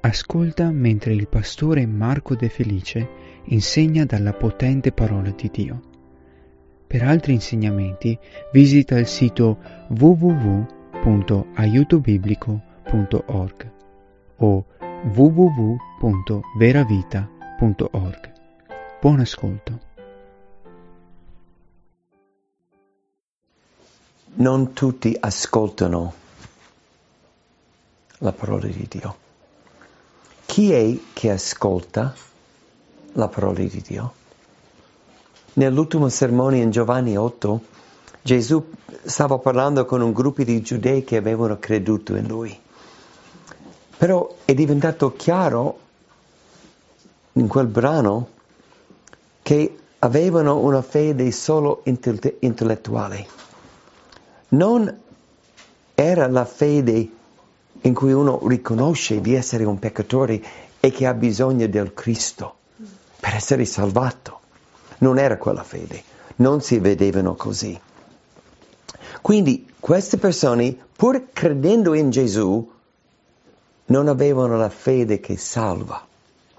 Ascolta mentre il pastore Marco De Felice insegna dalla potente parola di Dio. Per altri insegnamenti visita il sito www.aiutobiblico.org o www.veravita.org. Buon ascolto. Non tutti ascoltano la parola di Dio. Chi è che ascolta la parola di Dio? Nell'ultimo sermone in Giovanni 8, Gesù stava parlando con un gruppo di giudei che avevano creduto in Lui. Però è diventato chiaro in quel brano che avevano una fede solo intellettuale. Non era la fede in cui uno riconosce di essere un peccatore e che ha bisogno del Cristo per essere salvato. Non era quella fede, non si vedevano così. Quindi queste persone, pur credendo in Gesù, non avevano la fede che salva.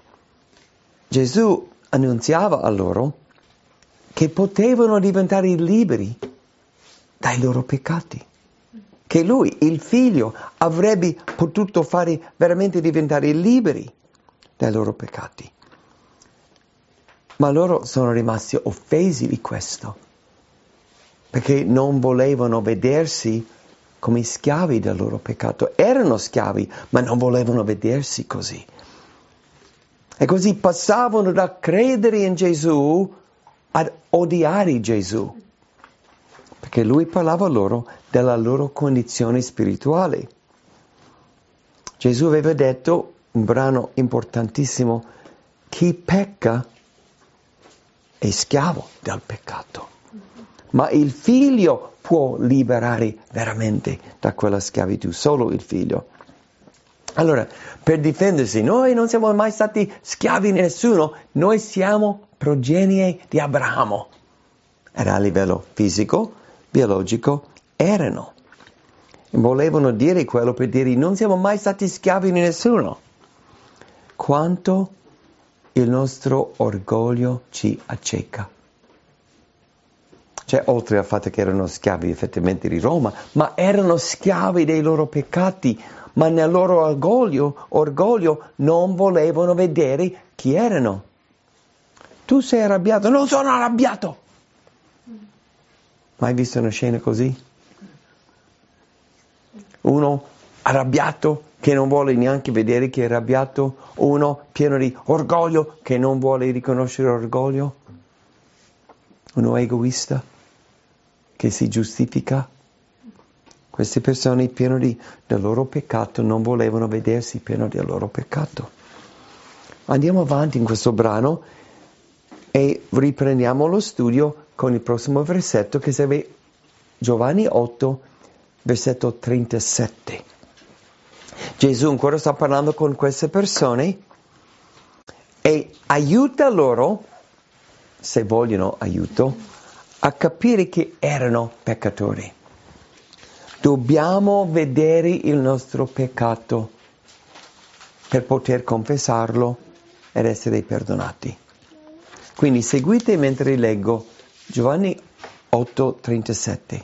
Gesù annunziava a loro che potevano diventare liberi dai loro peccati. Che Lui, il Figlio, avrebbe potuto fare veramente diventare liberi dai loro peccati. Ma loro sono rimasti offesi di questo, perché non volevano vedersi come schiavi del loro peccato. Erano schiavi, ma non volevano vedersi così. E così passavano da credere in Gesù ad odiare Gesù, perché Lui parlava loro della loro condizione spirituale. Gesù aveva detto, un brano importantissimo, chi pecca è schiavo del peccato, ma il Figlio può liberare veramente da quella schiavitù, solo il Figlio. Allora, per difendersi, noi non siamo mai stati schiavi di nessuno, noi siamo progenie di Abramo. Era a livello fisico, biologico, erano. Volevano dire quello per dire non siamo mai stati schiavi di nessuno. Quanto il nostro orgoglio ci acceca. Cioè, oltre al fatto che erano schiavi effettivamente di Roma, ma erano schiavi dei loro peccati, ma nel loro orgoglio non volevano vedere chi erano. Tu sei arrabbiato? Non sono arrabbiato! Mai visto una scena così? Uno arrabbiato che non vuole neanche vedere che è arrabbiato, uno pieno di orgoglio che non vuole riconoscere orgoglio, uno egoista che si giustifica. Queste persone piene del loro peccato non volevano vedersi pieno del loro peccato. Andiamo avanti in questo brano e riprendiamo lo studio con il prossimo versetto che serve Giovanni 8, versetto 37. Gesù ancora sta parlando con queste persone e aiuta loro, se vogliono aiuto, a capire che erano peccatori. Dobbiamo vedere il nostro peccato per poter confessarlo ed essere perdonati. Quindi seguite mentre leggo Giovanni 8:37.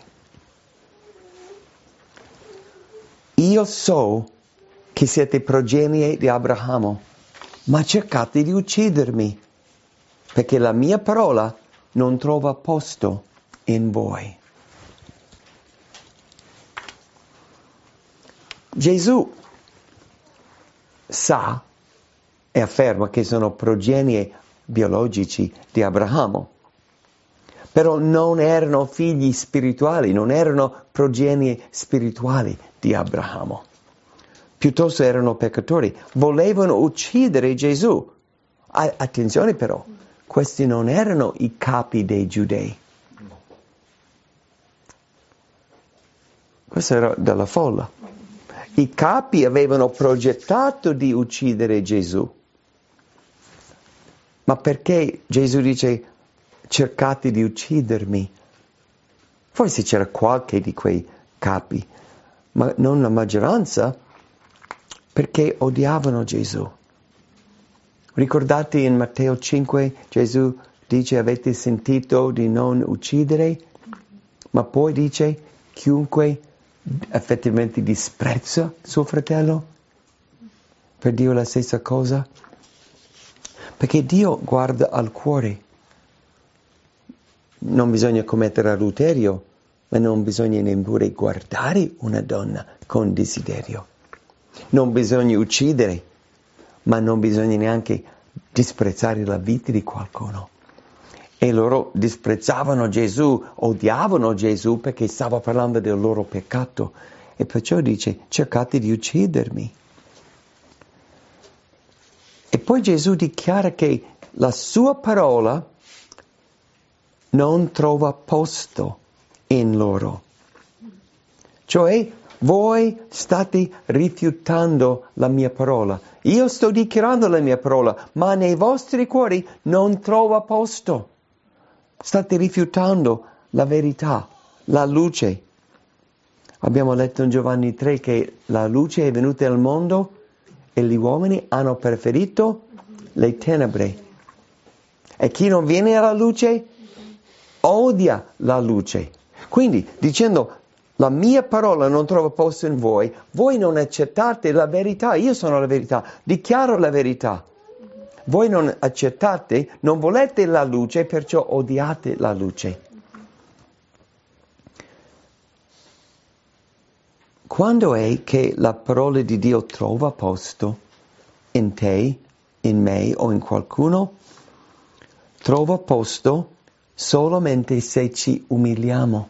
Io so che siete progenie di Abramo, ma cercate di uccidermi, perché la mia parola non trova posto in voi. Gesù sa e afferma che sono progenie biologici di Abramo, però non erano figli spirituali, non erano progenie spirituali di Abramo. Piuttosto erano peccatori, volevano uccidere Gesù. Attenzione però, questi non erano i capi dei giudei. Questo era della folla. I capi avevano progettato di uccidere Gesù. Ma perché Gesù dice cercate di uccidermi? Forse c'era qualche di quei capi, ma non la maggioranza. perché odiavano Gesù. Ricordate in Matteo 5 Gesù dice avete sentito di non uccidere, ma poi dice chiunque effettivamente disprezza suo fratello, per dire la stessa cosa. Perché Dio guarda al cuore. Non bisogna commettere adulterio, ma non bisogna neppure guardare una donna con desiderio. Non bisogna uccidere, ma non bisogna neanche disprezzare la vita di qualcuno. E loro disprezzavano Gesù, odiavano Gesù perché stava parlando del loro peccato. E perciò dice, cercate di uccidermi. E poi Gesù dichiara che la sua parola non trova posto in loro. Cioè, voi state rifiutando la mia parola. Io sto dichiarando la mia parola, ma nei vostri cuori non trova posto. State rifiutando la verità, la luce. Abbiamo letto in Giovanni 3 che la luce è venuta al mondo e gli uomini hanno preferito le tenebre. E chi non viene alla luce odia la luce. Quindi, dicendo la mia parola non trova posto in voi, voi non accettate la verità, io sono la verità, dichiaro la verità. Voi non accettate, non volete la luce, perciò odiate la luce. Quando è che la parola di Dio trova posto in te, in me o in qualcuno? Trova posto solamente se ci umiliamo.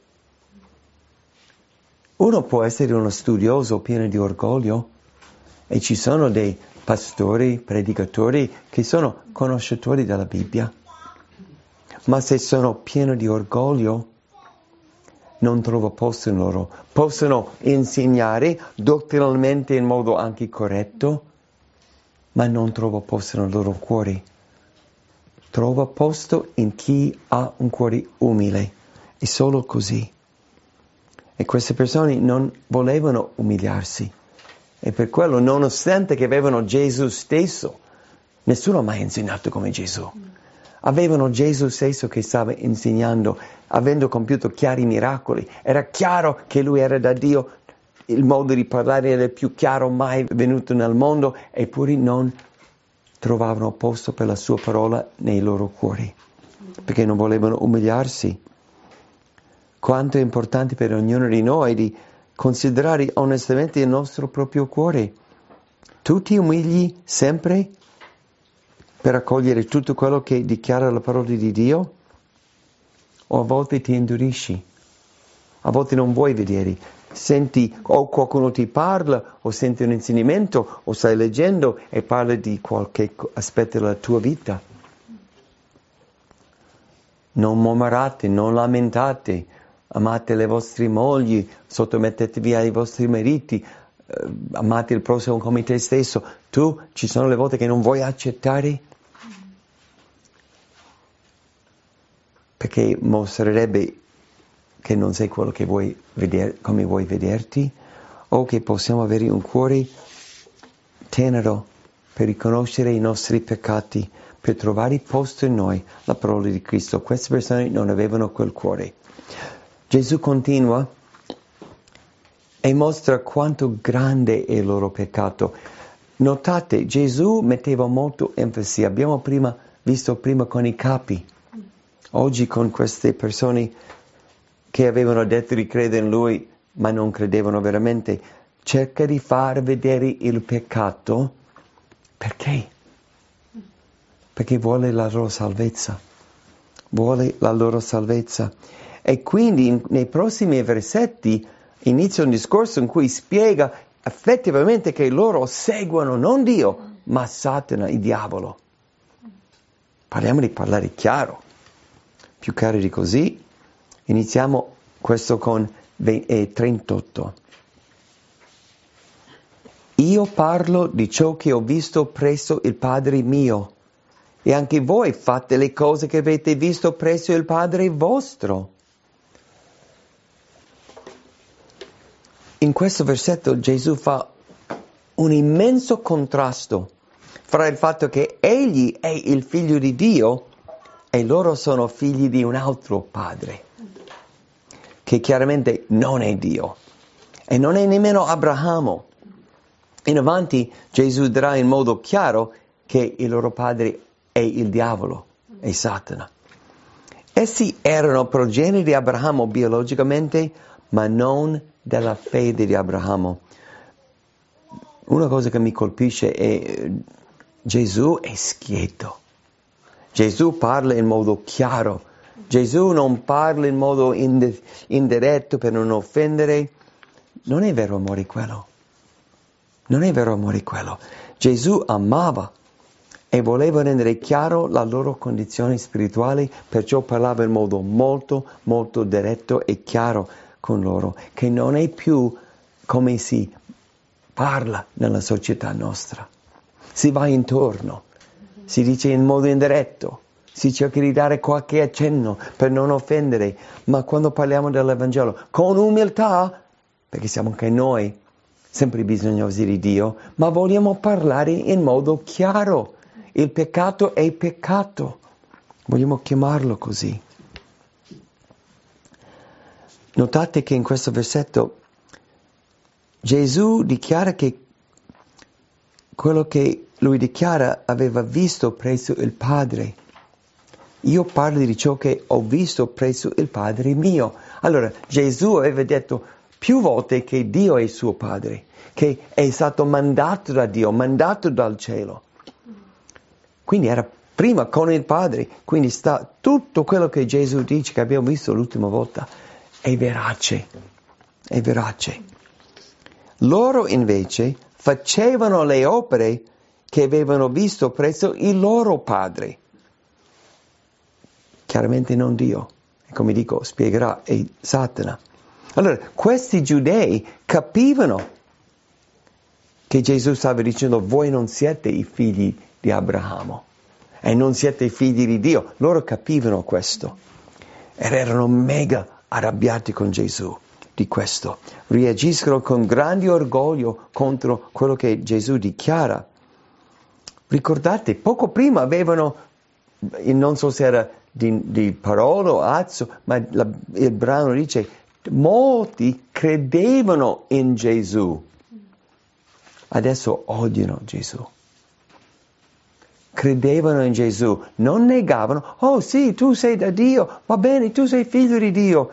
Uno può essere uno studioso pieno di orgoglio e ci sono dei pastori, predicatori che sono conoscitori della Bibbia, ma se sono pieno di orgoglio non trovo posto in loro. Possono insegnare dottrinalmente in modo anche corretto, ma non trovo posto nel loro cuore. Trova posto in chi ha un cuore umile. È solo così. E queste persone non volevano umiliarsi. E per quello, nonostante che avevano Gesù stesso, nessuno ha mai insegnato come Gesù. Avevano Gesù stesso che stava insegnando, avendo compiuto chiari miracoli. Era chiaro che lui era da Dio, il modo di parlare era il più chiaro mai venuto nel mondo, eppure non trovavano posto per la sua parola nei loro cuori, perché non volevano umiliarsi. Quanto è importante per ognuno di noi di considerare onestamente il nostro proprio cuore. Tu ti umili sempre per accogliere tutto quello che dichiara la parola di Dio? O a volte ti indurisci? A volte non vuoi vedere. Senti o qualcuno ti parla, o senti un insegnamento, o stai leggendo e parla di qualche aspetto della tua vita. Non mormorate, non lamentate, amate le vostre mogli, sottomettetevi ai vostri mariti, amate il prossimo come te stesso. Tu, ci sono le volte che non vuoi accettare? Perché mostrerebbe che non sei quello che vuoi vedere, come vuoi vederti, o che possiamo avere un cuore tenero per riconoscere i nostri peccati, per trovare posto in noi la parola di Cristo. Queste persone non avevano quel cuore. Gesù continua e mostra quanto grande è il loro peccato. Notate, Gesù metteva molto enfasi, abbiamo visto prima con i capi, oggi con queste persone che avevano detto di credere in Lui, ma non credevano veramente. Cerca di far vedere il peccato. Perché? Perché vuole la loro salvezza. Vuole la loro salvezza. E quindi nei prossimi versetti inizia un discorso in cui spiega effettivamente che loro seguono non Dio, ma Satana, il diavolo. Parliamo di parlare chiaro. Più chiaro di così. Iniziamo questo con 38. Io parlo di ciò che ho visto presso il Padre mio, e anche voi fate le cose che avete visto presso il Padre vostro. In questo versetto Gesù fa un immenso contrasto fra il fatto che egli è il figlio di Dio e loro sono figli di un altro padre, che chiaramente non è Dio e non è nemmeno Abramo. In avanti Gesù dirà in modo chiaro che il loro padre è il diavolo, è Satana. Essi erano progenie di Abramo biologicamente, ma non della fede di Abramo. Una cosa che mi colpisce è Gesù è schietto. Gesù parla in modo chiaro. Gesù non parla in modo indiretto per non offendere. Non è vero amore quello. Non è vero amore quello. Gesù amava e voleva rendere chiaro la loro condizione spirituale, perciò parlava in modo molto, molto diretto e chiaro con loro, che non è più come si parla nella società nostra. Si va intorno, si dice in modo indiretto, si cerca di dare qualche accenno per non offendere, ma quando parliamo dell'Evangelo, con umiltà, perché siamo anche noi sempre bisognosi di Dio, ma vogliamo parlare in modo chiaro. Il peccato è peccato, vogliamo chiamarlo così. Notate che in questo versetto Gesù dichiara che quello che lui dichiara aveva visto presso il Padre. Io parlo di ciò che ho visto presso il Padre mio. Allora, Gesù aveva detto più volte che Dio è suo Padre, che è stato mandato da Dio, mandato dal cielo. Quindi era prima con il Padre, quindi sta tutto quello che Gesù dice, che abbiamo visto l'ultima volta, è verace, è verace. Loro invece facevano le opere che avevano visto presso il loro Padre. Chiaramente non Dio, e come dico, spiegherà, è Satana. Allora, questi giudei capivano che Gesù stava dicendo, voi non siete i figli di Abramo e non siete i figli di Dio. Loro capivano questo ed erano mega arrabbiati con Gesù di questo. Reagiscono con grande orgoglio contro quello che Gesù dichiara. Ricordate, poco prima avevano, non so se era di parola o azzo, ma il brano dice, molti credevano in Gesù. Adesso odiano Gesù. Credevano in Gesù, non negavano, oh sì, tu sei da Dio, va bene, tu sei figlio di Dio.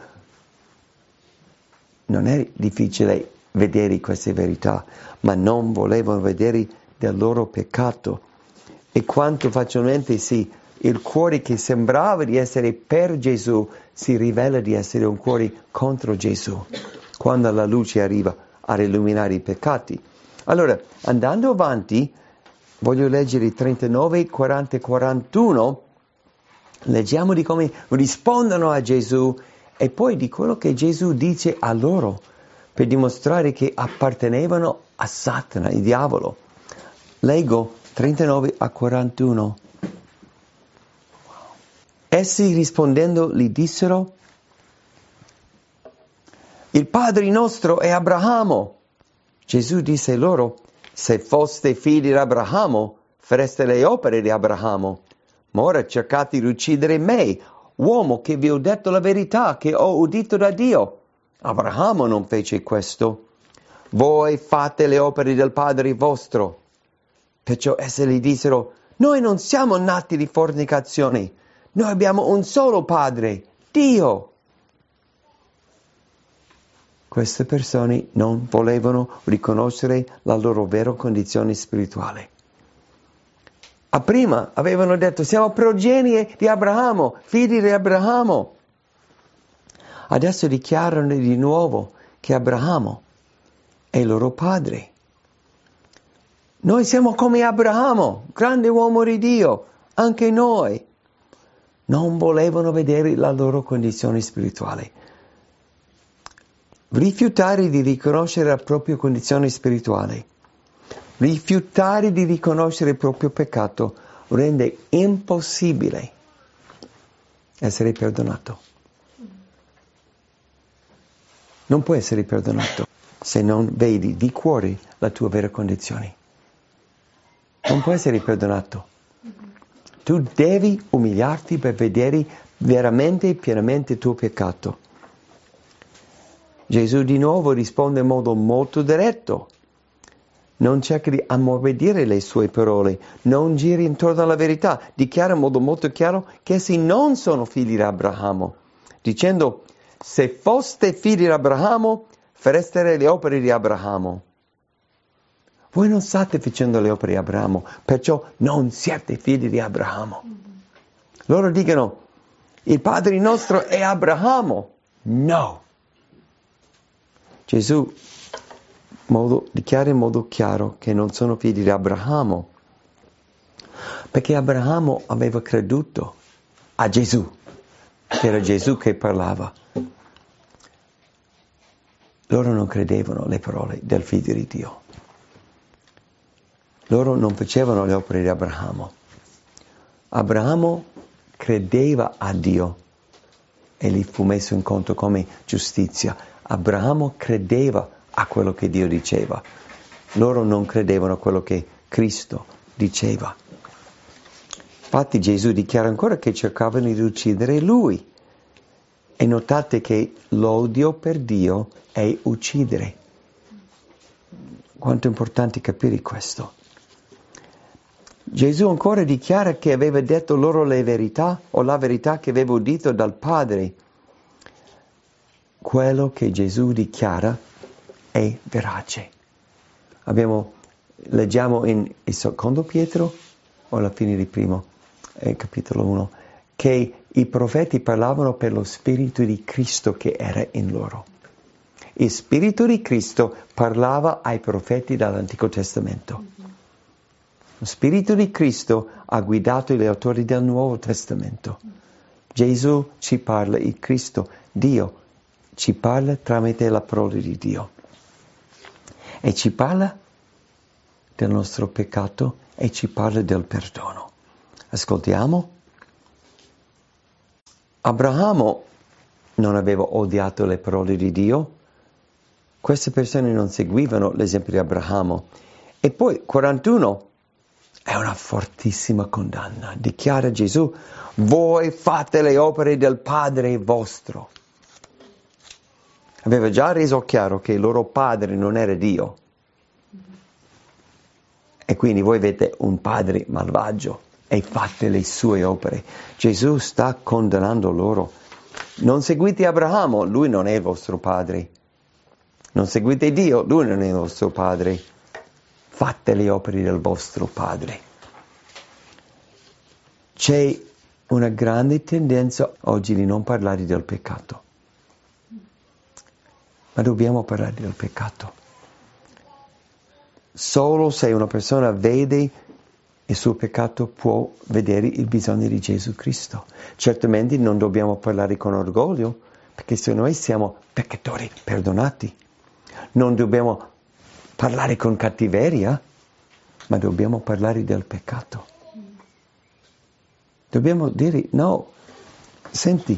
Non è difficile vedere queste verità, ma non volevano vedere del loro peccato. E quanto facilmente il cuore che sembrava di essere per Gesù si rivela di essere un cuore contro Gesù, quando la luce arriva a illuminare i peccati. Allora, andando avanti, voglio leggere i 39, 40 e 41, leggiamo di come rispondono a Gesù e poi di quello che Gesù dice a loro per dimostrare che appartenevano a Satana, il diavolo. Leggo 39 a 41. Essi rispondendo gli dissero, il Padre nostro è Abramo. Gesù disse loro, se foste figli di Abramo, fareste le opere di Abramo. Ma ora cercate di uccidere me, uomo che vi ho detto la verità, che ho udito da Dio. Abramo non fece questo. Voi fate le opere del Padre vostro. Perciò essi gli dissero, noi non siamo nati di fornicazione, noi abbiamo un solo Padre, Dio. Queste persone non volevano riconoscere la loro vera condizione spirituale. A prima avevano detto, siamo progenie di Abramo, figli di Abramo. Adesso dichiarano di nuovo che Abramo è il loro padre. Noi siamo come Abramo, grande uomo di Dio, anche noi. Non volevano vedere la loro condizione spirituale. Rifiutare di riconoscere la propria condizione spirituale, rifiutare di riconoscere il proprio peccato, rende impossibile essere perdonato. Non può essere perdonato. se non vedi di cuore la tua vera condizione. Non puoi essere perdonato. Tu devi umiliarti per vedere veramente e pienamente il tuo peccato. Gesù di nuovo risponde in modo molto diretto. Non cerca di ammorbidire le sue parole, non giri intorno alla verità, dichiara in modo molto chiaro che essi non sono figli di Abramo, dicendo: se foste figli di Abramo, fareste le opere di Abramo. Voi non state facendo le opere di Abramo, perciò non siete figli di Abramo. Loro dicono: il Padre nostro è Abramo. No. Gesù dichiara in modo chiaro che non sono figli di Abramo, perché Abramo aveva creduto a Gesù, che era Gesù che parlava. Loro non credevano alle parole del figlio di Dio. Loro non facevano le opere di Abramo. Abramo credeva a Dio e gli fu messo in conto come giustizia. Abramo credeva a quello che Dio diceva. Loro non credevano a quello che Cristo diceva. Infatti Gesù dichiara ancora che cercavano di uccidere lui. E notate che l'odio per Dio è uccidere. Quanto è importante capire questo. Gesù ancora dichiara che aveva detto loro le verità o la verità che aveva udito dal Padre. Quello che Gesù dichiara è verace. Leggiamo in secondo Pietro o alla fine di primo capitolo 1 che i profeti parlavano per lo Spirito di Cristo che era in loro. Il Spirito di Cristo parlava ai profeti dall'Antico Testamento. Lo Spirito di Cristo ha guidato gli autori del Nuovo Testamento. Gesù ci parla, il Cristo, Dio, ci parla tramite la parola di Dio. E ci parla del nostro peccato e ci parla del perdono. Ascoltiamo. Abramo non aveva odiato le parole di Dio. Queste persone non seguivano l'esempio di Abramo. E poi 41 è una fortissima condanna. Dichiara Gesù: voi fate le opere del Padre vostro. Aveva già reso chiaro che il loro padre non era Dio. E quindi voi avete un padre malvagio e fate le sue opere. Gesù sta condannando loro. Non seguite Abramo, lui non è il vostro padre. Non seguite Dio, lui non è il vostro padre. Fate le opere del vostro padre. C'è una grande tendenza oggi di non parlare del peccato. Ma dobbiamo parlare del peccato. Solo se una persona vede il suo peccato può vedere il bisogno di Gesù Cristo. Certamente non dobbiamo parlare con orgoglio, perché se noi siamo peccatori perdonati, non dobbiamo parlare con cattiveria, ma dobbiamo parlare del peccato. Dobbiamo dire: no, senti,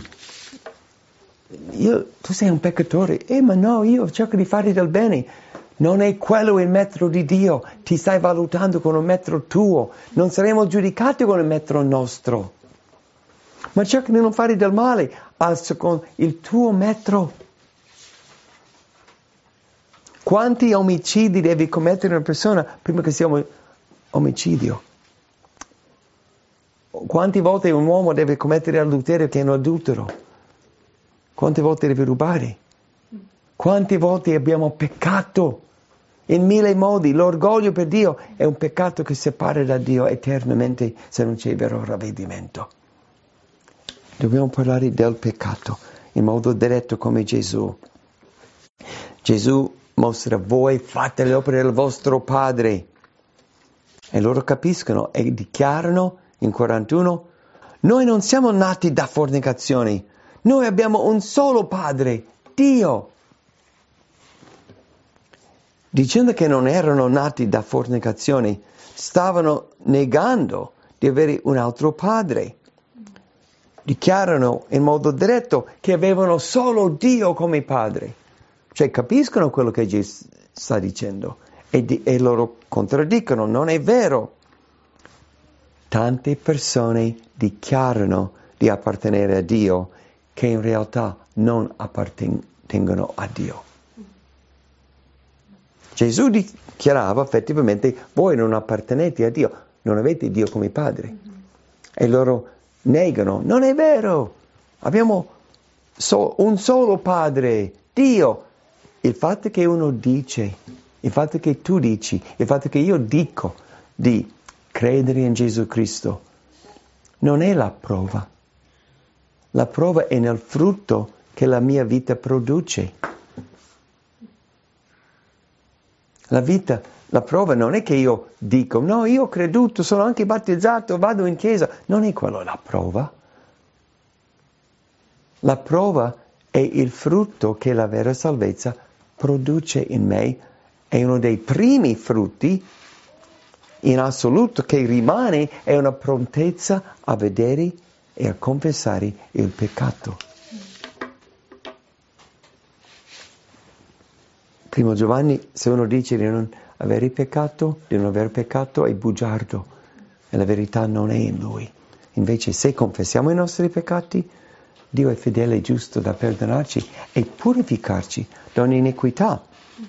tu sei un peccatore, ma no, io cerco di fare del bene. Non è quello il metro di Dio, ti stai valutando con un metro tuo, non saremo giudicati con il metro nostro. Ma cerca di non fare del male con il tuo metro. Quanti omicidi deve commettere una persona prima che sia omicidio? Quante volte un uomo deve commettere adulterio che è un adultero? Quante volte deve rubare? Quante volte abbiamo peccato? In mille modi. L'orgoglio per Dio è un peccato che separa da Dio eternamente se non c'è vero ravvedimento. Dobbiamo parlare del peccato in modo diretto come Gesù. Gesù mostra: voi fate le opere del vostro Padre. E loro capiscono e dichiarano in 41: noi non siamo nati da fornicazione, noi abbiamo un solo Padre, Dio. Dicendo che non erano nati da fornicazione, stavano negando di avere un altro padre. Dichiarano in modo diretto che avevano solo Dio come padre. Cioè capiscono quello che Gesù sta dicendo e loro contraddicono, non è vero. Tante persone dichiarano di appartenere a Dio che in realtà non appartengono a Dio. Gesù dichiarava effettivamente: voi non appartenete a Dio, non avete Dio come padre. E loro negano: non è vero, abbiamo un solo padre, Dio. Il fatto che uno dice, il fatto che tu dici, il fatto che io dico di credere in Gesù Cristo non è la prova. La prova è nel frutto che la mia vita produce. La prova non è che io dico: no, io ho creduto, sono anche battezzato, vado in chiesa. Non è quello la prova. La prova è il frutto che la vera salvezza produce in me. È uno dei primi frutti in assoluto che rimane, è una prontezza a vedere e a confessare il peccato. Primo Giovanni, se uno dice di non avere peccato, di non aver peccato, è bugiardo e la verità non è in lui. Invece se confessiamo i nostri peccati, Dio è fedele e giusto da perdonarci e purificarci da ogni iniquità.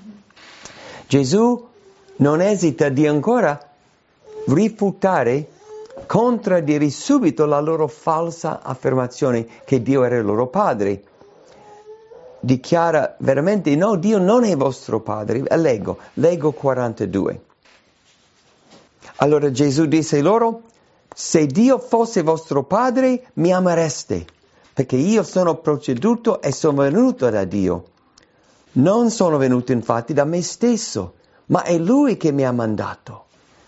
Gesù non esita di ancora rifutare, contraddire subito la loro falsa affermazione che Dio era il loro padre. Dichiara veramente: no, Dio non è vostro padre. Leggo 42. Allora Gesù disse loro: se Dio fosse vostro padre, mi amereste, perché io sono proceduto e sono venuto da Dio. Non sono venuto infatti da me stesso, ma è Lui che mi ha mandato.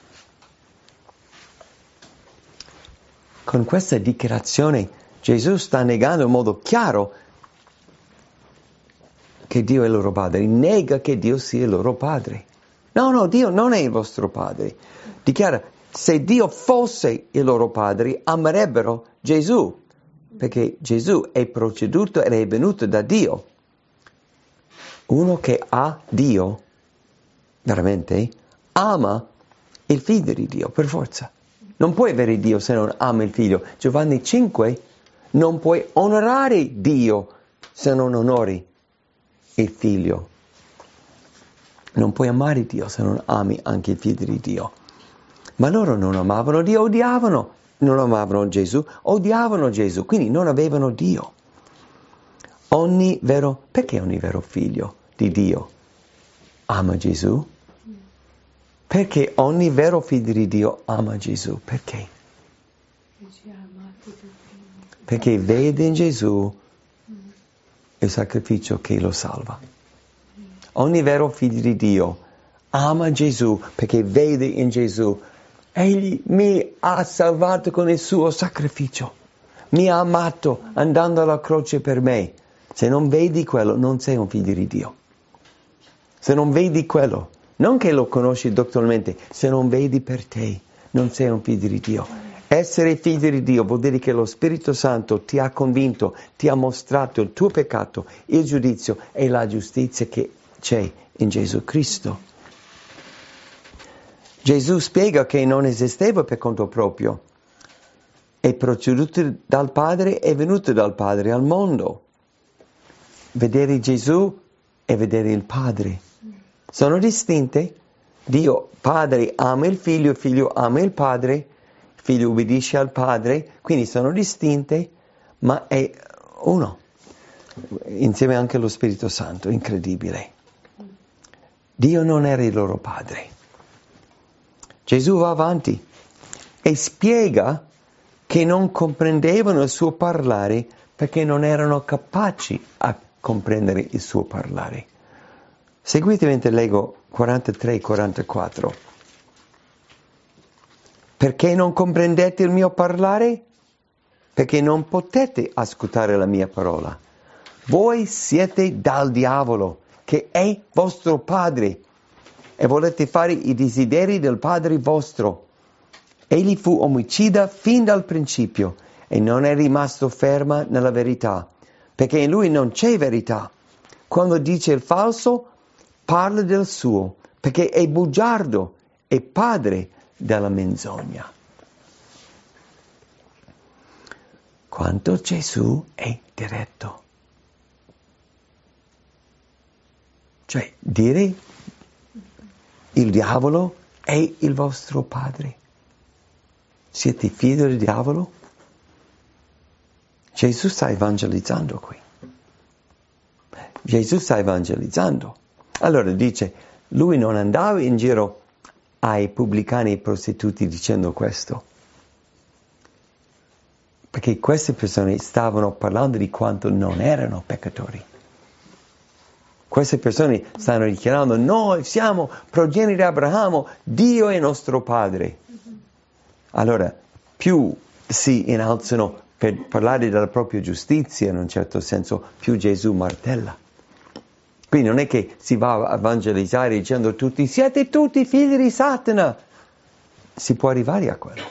Con questa dichiarazione Gesù sta negando in modo chiaro che Dio è il loro padre, nega che Dio sia il loro padre. No, Dio non è il vostro padre. Dichiara: se Dio fosse il loro padre, amerebbero Gesù, perché Gesù è proceduto ed è venuto da Dio. Uno che ha Dio, veramente, ama il figlio di Dio, per forza. Non puoi avere Dio se non ami il figlio. Giovanni 5, non puoi onorare Dio se non onori il figlio. Non puoi amare Dio se non ami anche il figlio di Dio. Ma loro non amavano Dio, odiavano. Non amavano Gesù, odiavano Gesù, quindi non avevano Dio. Perché ogni vero figlio di Dio ama Gesù? Perché ogni vero figlio di Dio ama Gesù? Perché? Perché vede in Gesù il sacrificio che lo salva. Ogni vero figlio di Dio ama Gesù perché vede in Gesù: egli mi ha salvato con il suo sacrificio, mi ha amato andando alla croce per me. Se non vedi quello, non sei un figlio di Dio. Se non vedi quello, non che lo conosci dottormente, se non vedi per te, non sei un figlio di Dio. Essere figlio di Dio vuol dire che lo Spirito Santo ti ha convinto, ti ha mostrato il tuo peccato, il giudizio e la giustizia che c'è in Gesù Cristo. Gesù spiega che non esisteva per conto proprio, è proceduto dal Padre, è venuto dal Padre al mondo. Vedere Gesù e vedere il Padre sono distinte. Dio Padre ama il Figlio ama il Padre, il Figlio ubbidisce al Padre, quindi sono distinte, ma è uno, insieme anche allo Spirito Santo, incredibile. Dio non era il loro Padre. Gesù va avanti e spiega che non comprendevano il suo parlare perché non erano capaci a comprendere il suo parlare. Seguitemi mentre leggo 43 e 44. Perché non comprendete il mio parlare? Perché non potete ascoltare la mia parola. Voi siete dal diavolo, che è vostro padre, e volete fare i desideri del padre vostro. Egli fu omicida fin dal principio e non è rimasto fermo nella verità, perché in lui non c'è verità. Quando dice il falso, parla del suo, perché è bugiardo, è padre della menzogna. Quanto Gesù è diretto. Cioè, dire il diavolo è il vostro padre. Siete figli del diavolo? Gesù sta evangelizzando qui. Gesù sta evangelizzando. Allora dice, lui non andava in giro ai pubblicani e ai prostituti dicendo questo. Perché queste persone stavano parlando di quanto non erano peccatori. Queste persone stanno dichiarando, noi siamo progenie di Abramo, Dio è nostro padre. Allora, più si innalzano per parlare della propria giustizia, in un certo senso, più Gesù martella. Quindi non è che si va a evangelizzare dicendo a tutti, siete tutti figli di Satana. Si può arrivare a quello.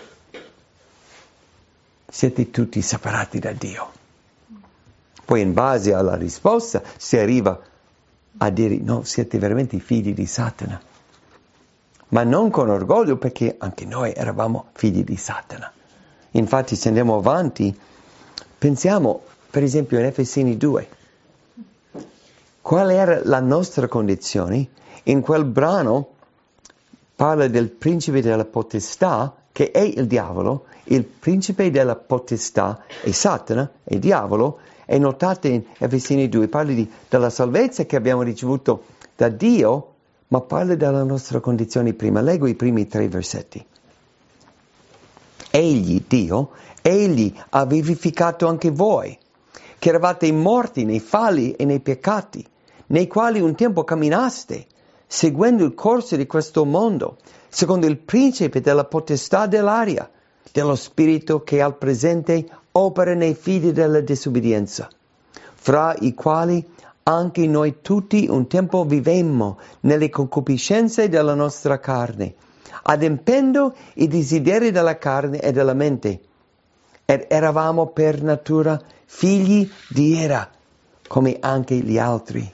Siete tutti separati da Dio. Poi in base alla risposta si arriva a dire, no, siete veramente figli di Satana. Ma non con orgoglio, perché anche noi eravamo figli di Satana. Infatti, se andiamo avanti, pensiamo, per esempio, in Efesini 2. Qual era la nostra condizione? In quel brano parla del principe della potestà, che è il diavolo. Il principe della potestà è Satana, è il diavolo. E notate in Efesini 2, parla della salvezza che abbiamo ricevuto da Dio, ma parla della nostra condizione prima. Leggo i primi 3 versetti. Egli, Dio, egli ha vivificato anche voi, che eravate morti nei falli e nei peccati, nei quali un tempo camminaste, seguendo il corso di questo mondo, secondo il principe della potestà dell'aria, dello spirito che al presente opera nei figli della disobbedienza, fra i quali anche noi tutti un tempo vivemmo nelle concupiscenze della nostra carne, adempendo i desideri della carne e della mente, ed eravamo per natura figli di ira, come anche gli altri.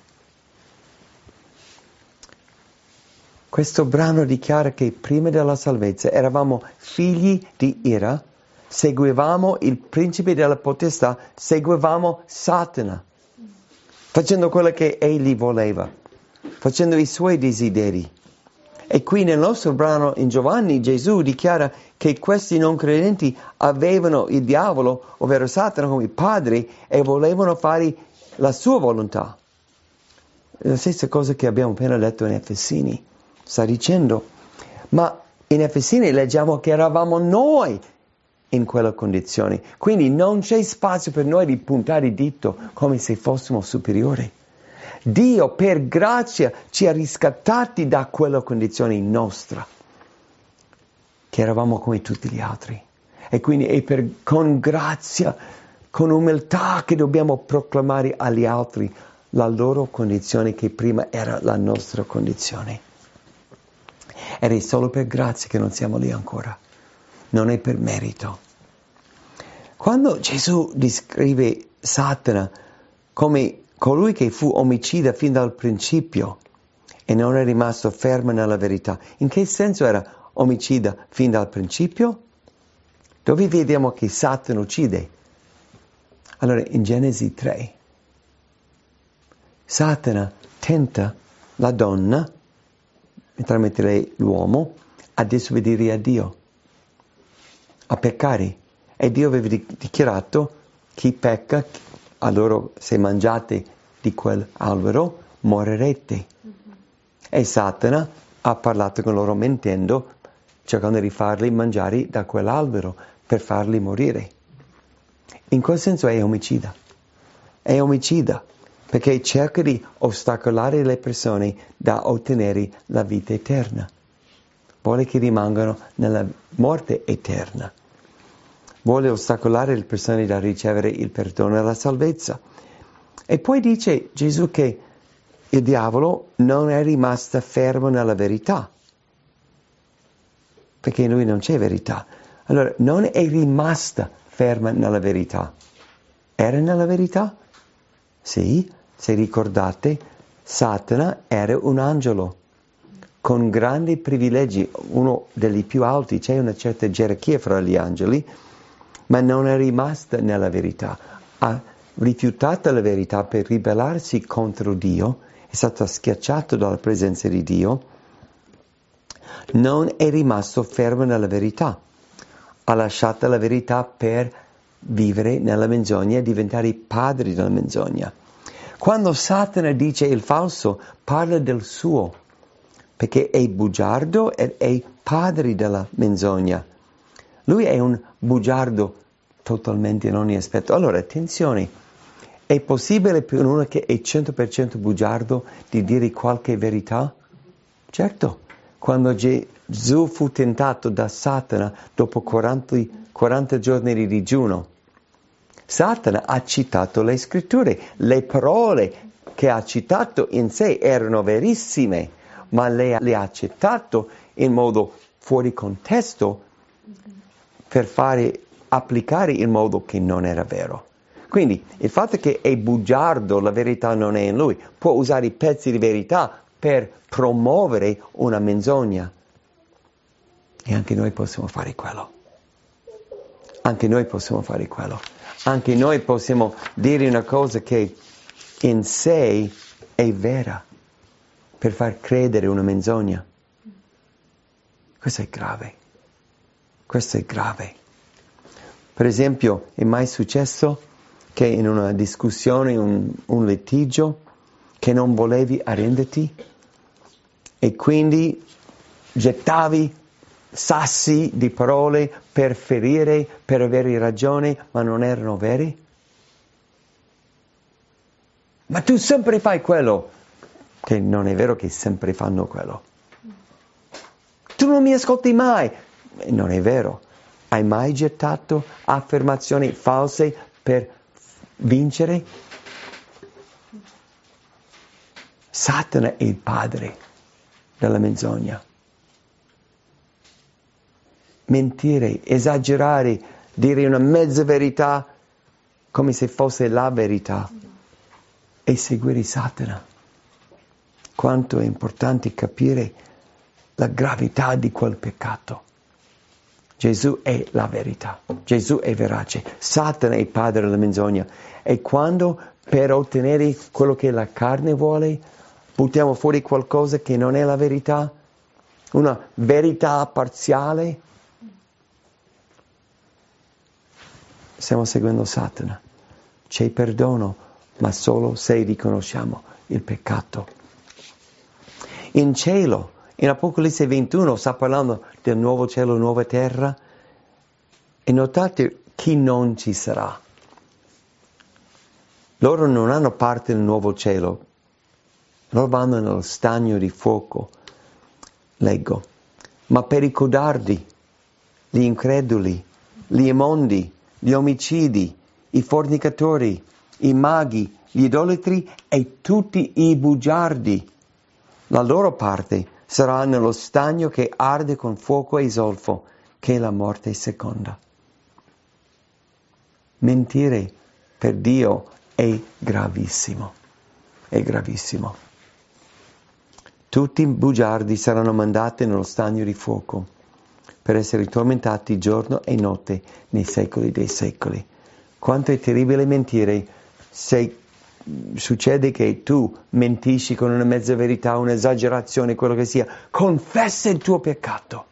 Questo brano dichiara che prima della salvezza eravamo figli di ira, seguivamo il principe della potestà, seguivamo Satana, facendo quello che egli voleva, facendo i suoi desideri. E qui nel nostro brano in Giovanni Gesù dichiara che questi non credenti avevano il diavolo, ovvero Satana, come padre e volevano fare la sua volontà. La stessa cosa che abbiamo appena letto in Efesini. Sta dicendo, ma in Efesini leggiamo che eravamo noi in quella condizione. Quindi non c'è spazio per noi di puntare il dito come se fossimo superiori. Dio per grazia ci ha riscattati da quella condizione nostra, che eravamo come tutti gli altri. E quindi è con grazia, con umiltà che dobbiamo proclamare agli altri la loro condizione che prima era la nostra condizione. Ed è solo per grazia che non siamo lì ancora. Non è per merito. Quando Gesù descrive Satana come colui che fu omicida fin dal principio e non è rimasto fermo nella verità, in che senso era omicida fin dal principio? Dove vediamo che Satana uccide? Allora, in Genesi 3, Satana tenta la donna, tramite lei l'uomo, a disobbedire a Dio, a peccare. E Dio aveva dichiarato, chi pecca, allora se mangiate di quell'albero morirete. E Satana ha parlato con loro mentendo, cercando di farli mangiare da quell'albero per farli morire. In quel senso è omicida. È omicida perché cerca di ostacolare le persone da ottenere la vita eterna. Vuole che rimangano nella morte eterna. Vuole ostacolare le persone da ricevere il perdono e la salvezza. E poi dice Gesù che il diavolo non è rimasto fermo nella verità, perché in lui non c'è verità. Allora, non è rimasta ferma nella verità. Era nella verità? Sì, se ricordate, Satana era un angelo con grandi privilegi, uno degli più alti, c'è una certa gerarchia fra gli angeli, ma non è rimasta nella verità. Ha rifiutato la verità per ribellarsi contro Dio, è stato schiacciato dalla presenza di Dio, non è rimasto fermo nella verità. Ha lasciato la verità per vivere nella menzogna e diventare i padri della menzogna. Quando Satana dice il falso, parla del suo, perché è bugiardo ed è padre della menzogna. Lui è un bugiardo totalmente in ogni aspetto. Allora, attenzione, è possibile per uno che è 100% bugiardo di dire qualche verità? Certo, quando Gesù fu tentato da Satana dopo 40 giorni di digiuno, Satana ha citato le scritture, le parole che ha citato in sé erano verissime, ma lei le ha accettato in modo fuori contesto per fare applicare in modo che non era vero. Quindi il fatto che è bugiardo, la verità non è in lui, può usare i pezzi di verità per promuovere una menzogna. E anche noi possiamo fare quello. Anche noi possiamo fare quello. Anche noi possiamo dire una cosa che in sé è vera per far credere una menzogna. Questo è grave. Questo è grave. Per esempio, è mai successo che in una discussione, un litigio, che non volevi arrenderti e quindi gettavi sassi di parole per ferire, per avere ragione, ma non erano veri? Ma tu sempre fai quello, che non è vero che sempre fanno quello. Tu non mi ascolti mai, non è vero. Hai mai gettato affermazioni false per vincere? Satana è il padre della menzogna. Mentire, esagerare, dire una mezza verità come se fosse la verità e seguire Satana. Quanto è importante capire la gravità di quel peccato. Gesù è la verità, Gesù è verace, Satana è il padre della menzogna. E quando per ottenere quello che la carne vuole, buttiamo fuori qualcosa che non è la verità, una verità parziale, stiamo seguendo Satana. C'è perdono, ma solo se riconosciamo il peccato. In cielo, in Apocalisse 21 sta parlando del nuovo cielo, nuova terra, e notate chi non ci sarà. Loro non hanno parte nel nuovo cielo, loro vanno nello stagno di fuoco, leggo. Ma per i codardi, gli increduli, gli immondi, gli omicidi, i fornicatori, i maghi, gli idolatri e tutti i bugiardi, la loro parte sarà nello stagno che arde con fuoco e zolfo, che è la morte seconda. Mentire per Dio è gravissimo, è gravissimo. Tutti i bugiardi saranno mandati nello stagno di fuoco per essere tormentati giorno e notte nei secoli dei secoli. Quanto è terribile mentire se succede che tu mentisci con una mezza verità, un'esagerazione, quello che sia, confessa il tuo peccato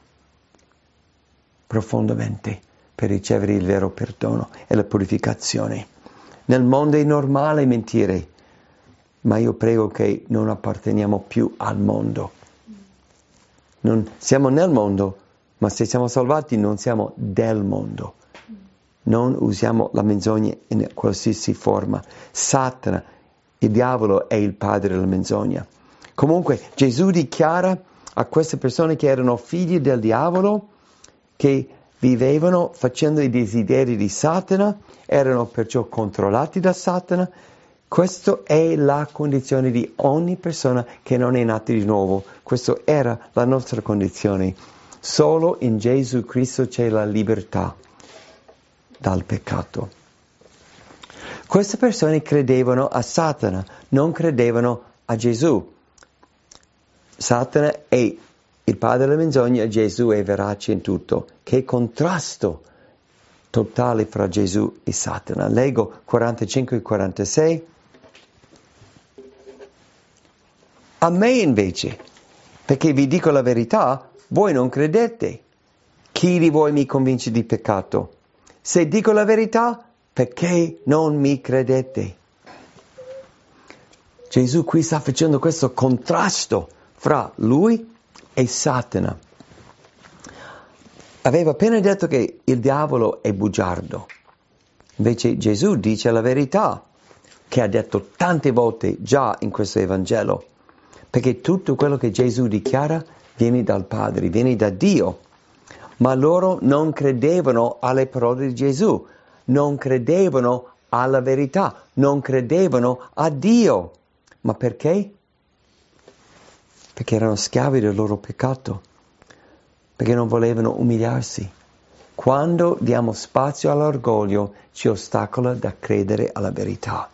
profondamente per ricevere il vero perdono e la purificazione. Nel mondo è normale mentire, ma io prego che non apparteniamo più al mondo. Non siamo nel mondo, ma se siamo salvati non siamo del mondo. Non usiamo la menzogna in qualsiasi forma. Satana, il diavolo, è il padre della menzogna. Comunque Gesù dichiara a queste persone che erano figli del diavolo, che vivevano facendo i desideri di Satana, erano perciò controllati da Satana. Questa è la condizione di ogni persona che non è nata di nuovo. Questa era la nostra condizione. Solo in Gesù Cristo c'è la libertà dal peccato. Queste persone credevano a Satana, non credevano a Gesù. Satana è il padre della menzogna, Gesù è verace in tutto. Che contrasto totale fra Gesù e Satana. Leggo 45 e 46. A me invece, perché vi dico la verità, voi non credete. Chi di voi mi convince di peccato? Se dico la verità, perché non mi credete? Gesù qui sta facendo questo contrasto fra lui e Satana. Aveva appena detto che il diavolo è bugiardo. Invece Gesù dice la verità, che ha detto tante volte già in questo Evangelo. Perché tutto quello che Gesù dichiara viene dal Padre, viene da Dio. Ma loro non credevano alle parole di Gesù, non credevano alla verità, non credevano a Dio. Ma perché? Perché erano schiavi del loro peccato, perché non volevano umiliarsi. Quando diamo spazio all'orgoglio, ci ostacola da credere alla verità.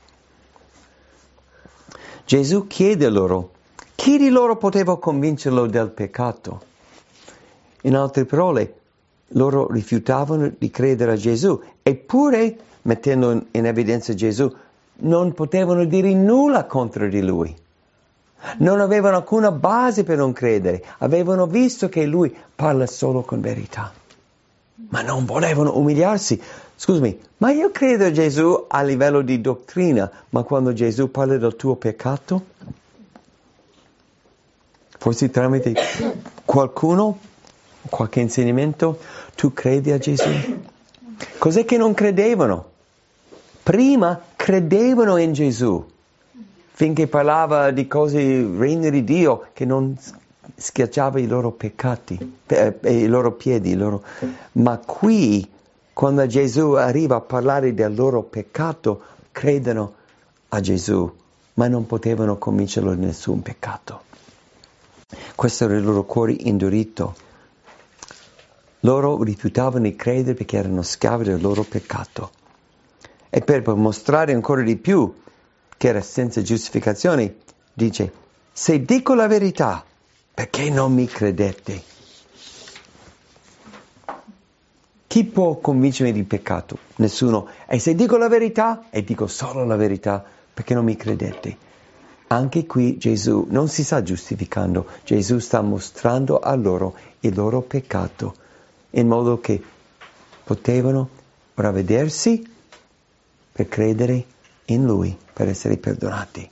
Gesù chiede loro, chi di loro poteva convincerlo del peccato? In altre parole, loro rifiutavano di credere a Gesù, eppure, mettendo in evidenza Gesù, non potevano dire nulla contro di lui. Non avevano alcuna base per non credere, avevano visto che lui parla solo con verità, ma non volevano umiliarsi. Scusami, ma io credo a Gesù a livello di dottrina, ma quando Gesù parla del tuo peccato, forse tramite qualcuno, qualche insegnamento, tu credi a Gesù? Cos'è che non credevano? Prima credevano in Gesù, finché parlava di cose, regno di Dio, che non schiacciava i loro peccati, i loro piedi, ma qui, quando Gesù arriva a parlare del loro peccato, credono a Gesù, ma non potevano convincerlo di nessun peccato. Questo era il loro cuore indurito. Loro rifiutavano di credere perché erano schiavi del loro peccato. E per mostrare ancora di più che era senza giustificazione, dice, se dico la verità, perché non mi credete? Chi può convincermi di peccato? Nessuno. E se dico la verità, e dico solo la verità, perché non mi credete? Anche qui Gesù non si sta giustificando, Gesù sta mostrando a loro il loro peccato, in modo che potevano ravvedersi per credere in Lui, per essere perdonati.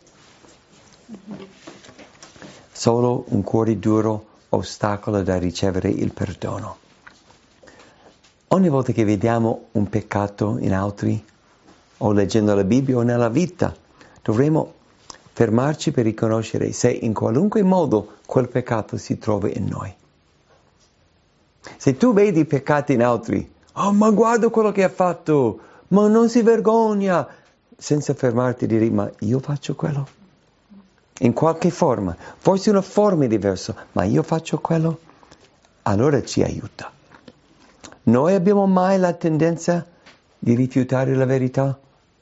Solo un cuore duro ostacola da ricevere il perdono. Ogni volta che vediamo un peccato in altri, o leggendo la Bibbia o nella vita, dovremo fermarci per riconoscere se in qualunque modo quel peccato si trova in noi. Se tu vedi peccati in altri, oh ma guarda quello che ha fatto, ma non si vergogna, senza fermarti e dire ma io faccio quello? In qualche forma, forse una forma diversa, ma io faccio quello? Allora ci aiuta. Noi abbiamo mai la tendenza di rifiutare la verità?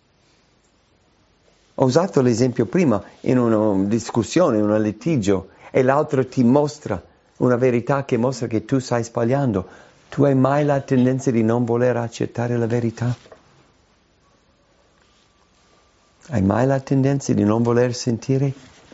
Ho usato l'esempio prima in una discussione, in un litigio, e l'altro ti mostra una verità che mostra che tu stai sbagliando. Tu hai mai la tendenza di non voler accettare la verità? Hai mai la tendenza di non voler sentire?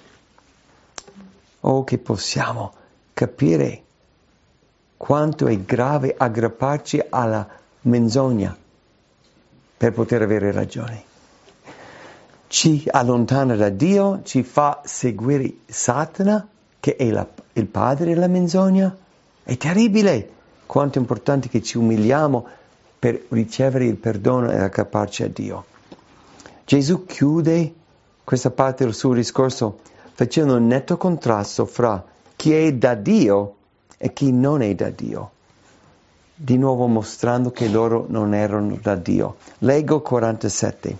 Oh, che possiamo capire quanto è grave aggrapparci alla menzogna per poter avere ragione. Ci allontana da Dio, ci fa seguire Satana, che è il padre della menzogna. È terribile quanto è importante che ci umiliamo per ricevere il perdono e aggrapparci a Dio. Gesù chiude questa parte del suo discorso facendo un netto contrasto fra chi è da Dio e chi non è da Dio. Di nuovo mostrando che loro non erano da Dio. Leggo 47.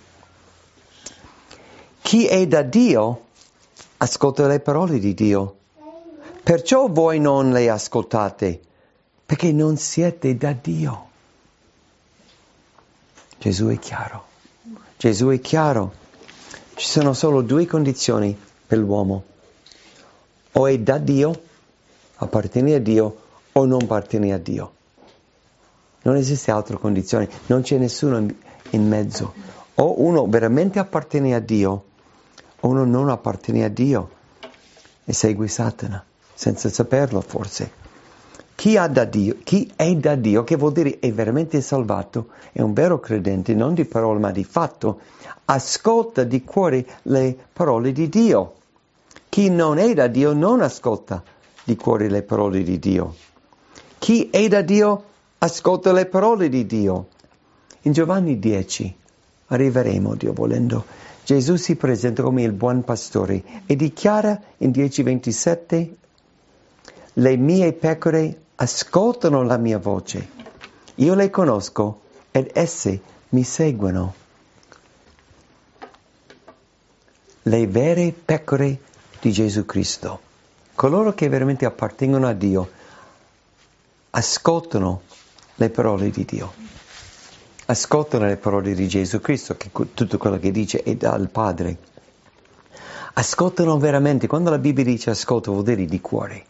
Chi è da Dio ascolta le parole di Dio. Perciò voi non le ascoltate, perché non siete da Dio. Gesù è chiaro. Gesù è chiaro. Ci sono solo due condizioni per l'uomo. O è da Dio, appartiene a Dio, o non appartiene a Dio. Non esiste altra condizione, non c'è nessuno in mezzo. O uno veramente appartiene a Dio, o uno non appartiene a Dio e segue Satana, senza saperlo forse. Chi è da Dio, che vuol dire è veramente salvato, è un vero credente, non di parola ma di fatto, ascolta di cuore le parole di Dio. Chi non è da Dio non ascolta di cuore le parole di Dio. Chi è da Dio ascolta le parole di Dio. In Giovanni 10, arriveremo, Dio volendo, Gesù si presenta come il buon pastore e dichiara in 10:27: le mie pecore ascoltano la mia voce, io le conosco ed esse mi seguono. Le vere pecore di Gesù Cristo, coloro che veramente appartengono a Dio, ascoltano le parole di Dio, ascoltano le parole di Gesù Cristo, che tutto quello che dice è dal Padre. Ascoltano veramente, quando la Bibbia dice ascolta vuol dire di cuore.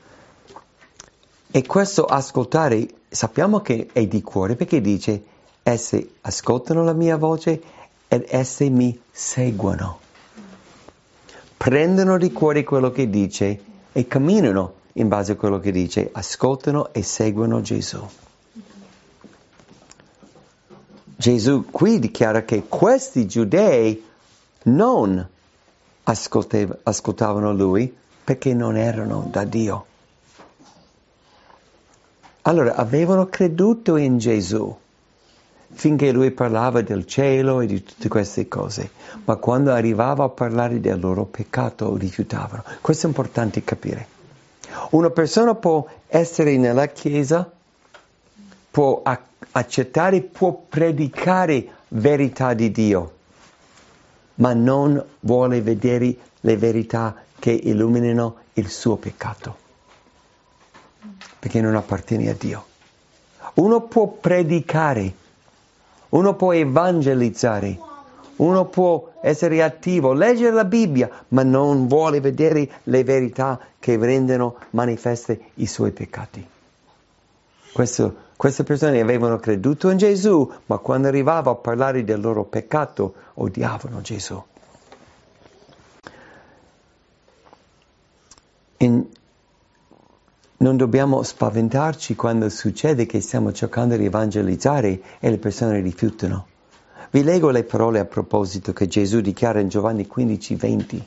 E questo ascoltare sappiamo che è di cuore perché dice esse ascoltano la mia voce ed esse mi seguono. Prendono di cuore quello che dice e camminano in base a quello che dice, ascoltano e seguono Gesù. Gesù qui dichiara che questi giudei non ascoltavano lui perché non erano da Dio. Allora avevano creduto in Gesù finché lui parlava del cielo e di tutte queste cose, ma quando arrivava a parlare del loro peccato rifiutavano. Questo è importante capire. Una persona può essere nella chiesa, può accettare, può predicare verità di Dio, ma non vuole vedere le verità che illuminano il suo peccato, perché non appartiene a Dio. Uno può predicare, uno può evangelizzare, uno può essere attivo, leggere la Bibbia, ma non vuole vedere le verità che rendono manifeste i suoi peccati. Queste persone avevano creduto in Gesù, ma quando arrivava a parlare del loro peccato, odiavano Gesù. Non dobbiamo spaventarci quando succede che stiamo cercando di evangelizzare e le persone rifiutano. Vi leggo le parole a proposito che Gesù dichiara in Giovanni 15:20.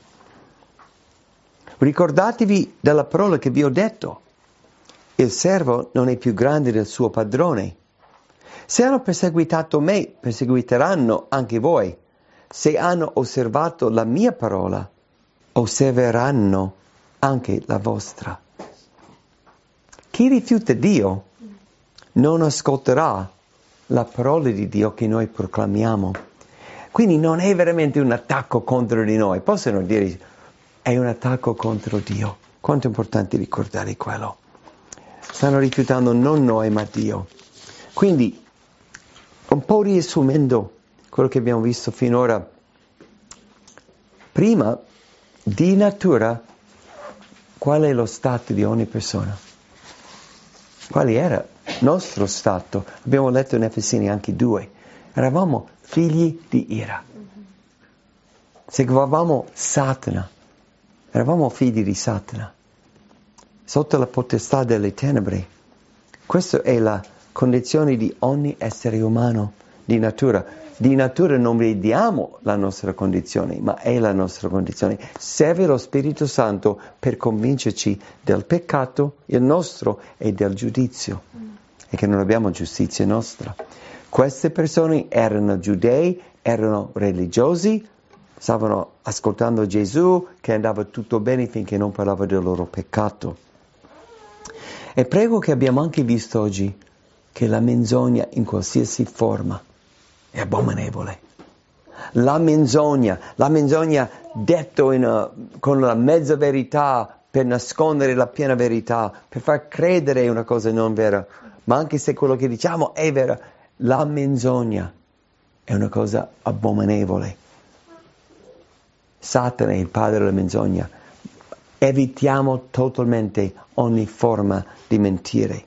Ricordatevi della parola che vi ho detto. Il servo non è più grande del suo padrone. Se hanno perseguitato me, perseguiteranno anche voi. Se hanno osservato la mia parola, osserveranno anche la vostra. Chi rifiuta Dio non ascolterà la parola di Dio che noi proclamiamo. Quindi non è veramente un attacco contro di noi. Possono dire è un attacco contro Dio. Quanto è importante ricordare quello. Stanno rifiutando non noi ma Dio. Quindi, un po' riassumendo quello che abbiamo visto finora, prima, di natura, qual è lo stato di ogni persona? Quale era il nostro stato? Abbiamo letto in Efesini anche 2. Eravamo figli di ira. Seguivamo Satana. Eravamo figli di Satana. Sotto la potestà delle tenebre. Questa è la condizione di ogni essere umano di natura. Di natura non vediamo la nostra condizione, ma è la nostra condizione. Serve lo Spirito Santo per convincerci del peccato, il nostro, e del giudizio. E che non abbiamo giustizia nostra. Queste persone erano giudei, erano religiosi, stavano ascoltando Gesù, che andava tutto bene finché non parlava del loro peccato. E prego che abbiamo anche visto oggi che la menzogna in qualsiasi forma è abominevole. La menzogna detto con la mezza verità per nascondere la piena verità, per far credere una cosa non vera, ma anche se quello che diciamo è vero, la menzogna è una cosa abominevole. Satana è il padre della menzogna. Evitiamo totalmente ogni forma di mentire.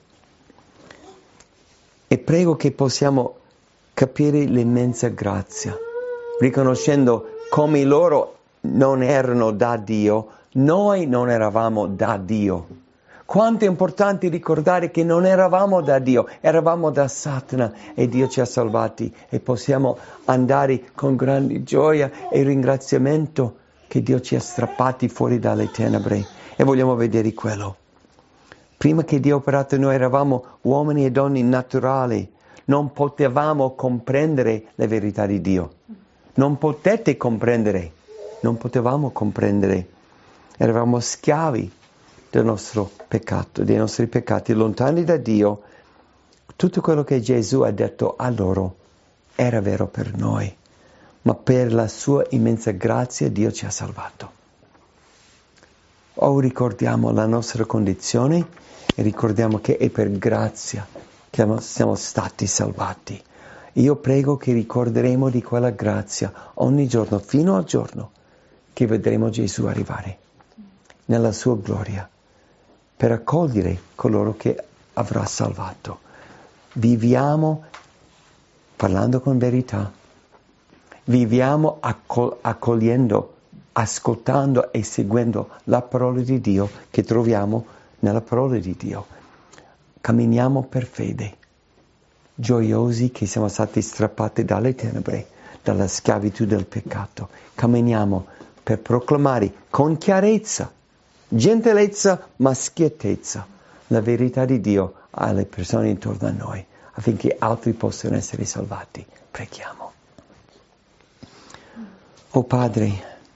E prego che possiamo capire l'immensa grazia, riconoscendo come loro non erano da Dio, noi non eravamo da Dio. Quanto è importante ricordare che non eravamo da Dio, eravamo da Satana e Dio ci ha salvati e possiamo andare con grande gioia e ringraziamento che Dio ci ha strappati fuori dalle tenebre e vogliamo vedere quello. Prima che Dio ha operato noi eravamo uomini e donne naturali, non potevamo comprendere le verità di Dio. Non potete comprendere, non potevamo comprendere. Eravamo schiavi del nostro peccato, dei nostri peccati, lontani da Dio. Tutto quello che Gesù ha detto a loro era vero per noi, ma per la sua immensa grazia Dio ci ha salvato. O ricordiamo la nostra condizione e ricordiamo che è per grazia che siamo stati salvati. Io prego che ricorderemo di quella grazia ogni giorno, fino al giorno che vedremo Gesù arrivare nella sua gloria per accogliere coloro che avrà salvato. Viviamo parlando con verità, viviamo accogliendo, ascoltando e seguendo la parola di Dio che troviamo nella parola di Dio. Camminiamo per fede, gioiosi che siamo stati strappati dalle tenebre, dalla schiavitù del peccato. Camminiamo per proclamare con chiarezza, gentilezza ma schiettezza la verità di Dio alle persone intorno a noi, affinché altri possano essere salvati. Preghiamo. Oh Padre,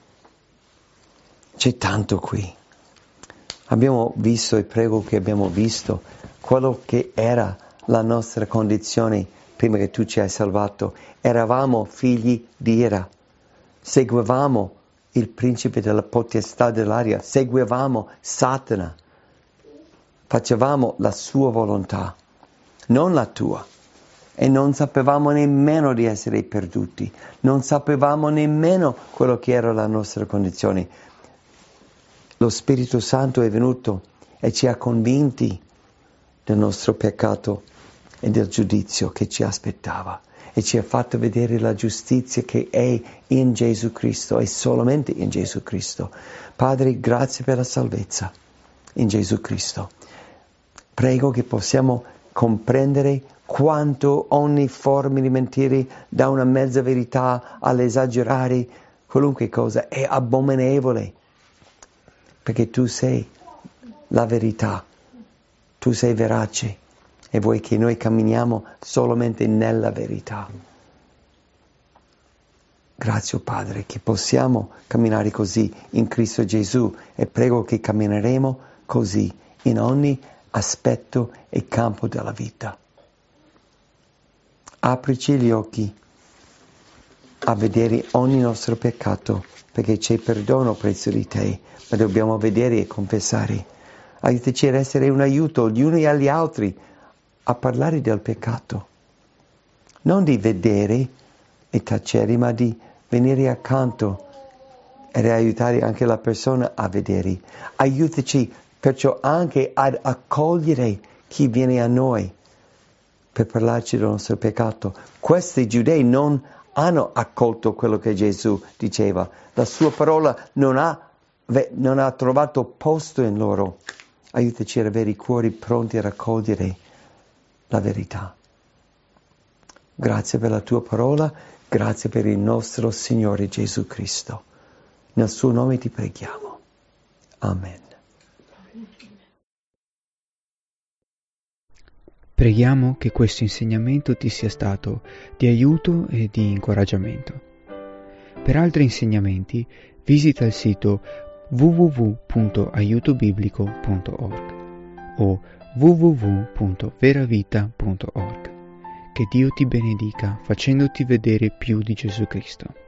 c'è tanto qui. Abbiamo visto e prego che abbiamo visto quello che era la nostra condizione prima che tu ci hai salvato. Eravamo figli di ira, seguivamo il principe della potestà dell'aria, seguivamo Satana, facevamo la sua volontà, non la tua, e non sapevamo nemmeno di essere perduti, non sapevamo nemmeno quello che era la nostra condizione. Lo Spirito Santo è venuto e ci ha convinti del nostro peccato e del giudizio che ci aspettava e ci ha fatto vedere la giustizia che è in Gesù Cristo e solamente in Gesù Cristo. Padre, grazie per la salvezza in Gesù Cristo. Prego che possiamo comprendere quanto ogni forma di mentire, da una mezza verità all'esagerare qualunque cosa, è abominevole. Perché tu sei la verità, tu sei verace e vuoi che noi camminiamo solamente nella verità. Grazie Padre che possiamo camminare così in Cristo Gesù e prego che cammineremo così in ogni aspetto e campo della vita. Aprici gli occhi a vedere ogni nostro peccato, perché c'è perdono presso di te, ma dobbiamo vedere e confessare. Aiutaci ad essere un aiuto gli uni agli altri a parlare del peccato. Non di vedere e tacere, ma di venire accanto ed aiutare anche la persona a vedere. Aiutaci perciò anche ad accogliere chi viene a noi per parlarci del nostro peccato. Questi giudei non hanno accolto quello che Gesù diceva. La sua parola non ha trovato posto in loro. Aiutaci ad avere i cuori pronti a raccogliere la verità. Grazie per la tua parola, grazie per il nostro Signore Gesù Cristo. Nel suo nome ti preghiamo. Amen. Preghiamo che questo insegnamento ti sia stato di aiuto e di incoraggiamento. Per altri insegnamenti visita il sito www.aiutobiblico.org o www.veravita.org. Che Dio ti benedica facendoti vedere più di Gesù Cristo.